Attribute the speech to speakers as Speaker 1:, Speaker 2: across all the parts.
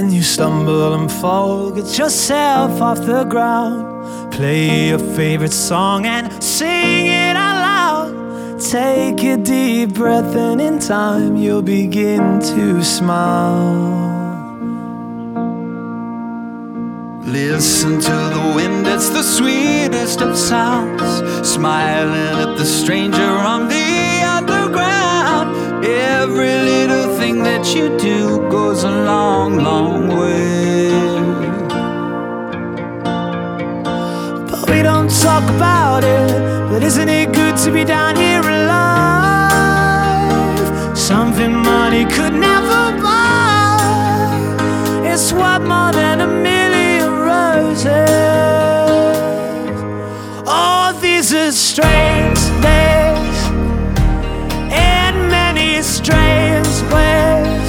Speaker 1: When you stumble and fall, get yourself off the ground. Play your favorite song and sing it out loud. Take a deep breath and in time you'll begin to smile. Listen to the wind, it's the sweetest of sounds. Smiling at the stranger on the underground. Every little thing that you do goes a long, long way. But we don't talk about it. But isn't it good to be down here alive? Something money could never buy. It's worth more than a million roses. Oh, these are strange days in many strange ways.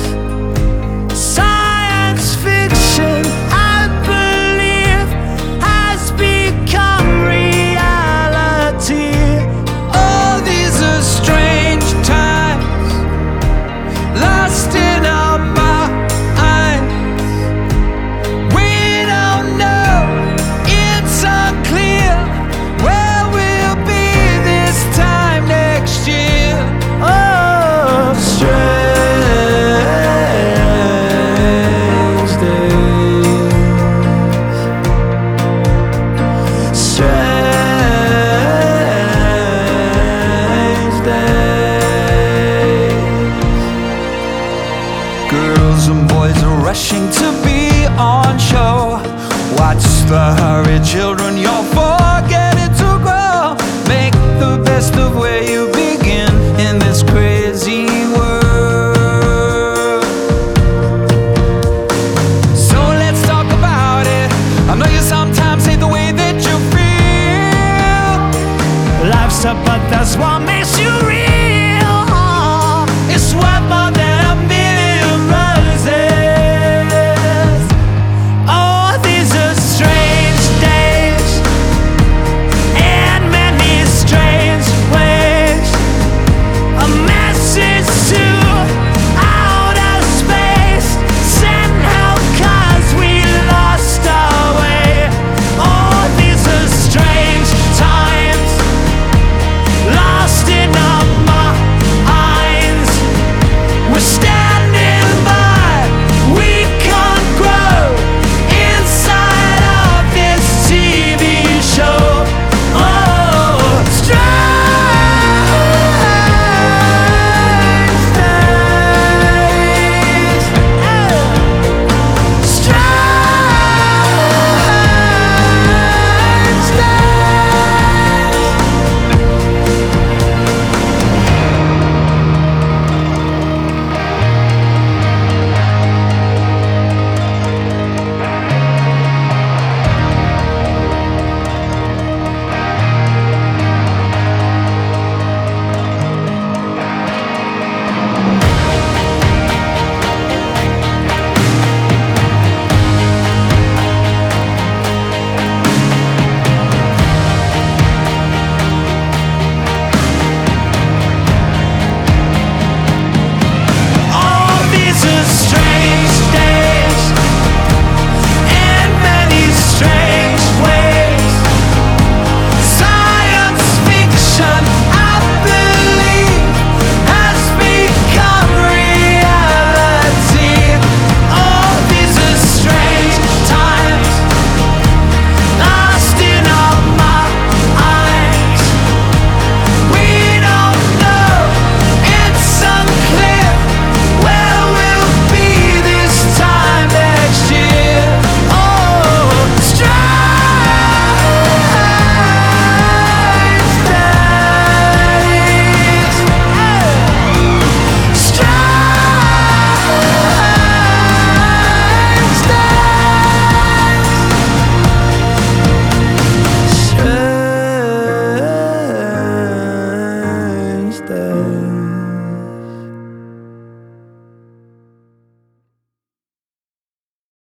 Speaker 1: Science fiction, I believe, has become reality. Oh, these are strange times, lost in our minds. We don't know, it's unclear where we'll be this time next year. Oh, strange days, strange days. Girls and boys are rushing to be on show. Watch the hurried children, you're forgetting to grow. Make the best of where you begin in this crazy world. So let's talk about it. I know you sometimes hate the way that you feel. Life's tough, but that's what makes you real.